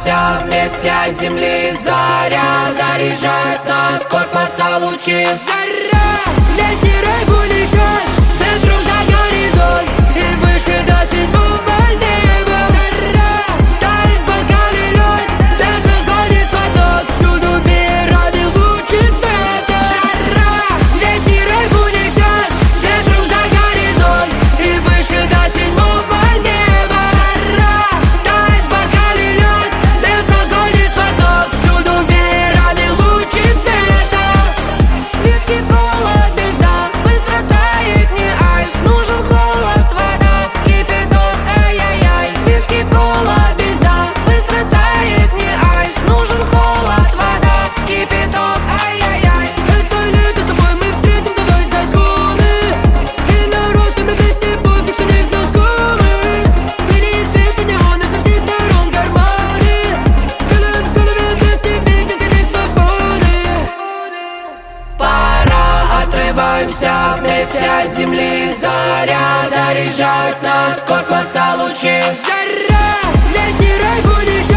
отрываемся вместе от земли. Заря заряжает нас с космоса лучи. Жара, летний рейв унесет ветром за горизонт и выше до седьмого неба. Жара, тает в бокале лед, танцует гонит поток, всюду веерами лучи света. Жара, летний рейв унесет ветром за горизонт и выше до седьмого неба. Жара, тает в бокале лед, танцует гонит поток, всюду веерами лучи света. Виски, кола, без дна, быстро тает, не айс. Нужен холод, вода, кипяток, ай-яй-яй. Виски, кола, без дна, быстро тает, не айс. Нужен холод, вода, кипяток, ай-яй-яй. Это лето, с тобой мы встретим давай законы. И наростами вместе пофиг, что не знакомы. Линии света, неоны со всех сторон гармонии делают в голове тест и видят конец свободы. Пора, отрываемся вместе от земли. Заря заряжает нас с космоса лучи. Жара, летний рейв унесет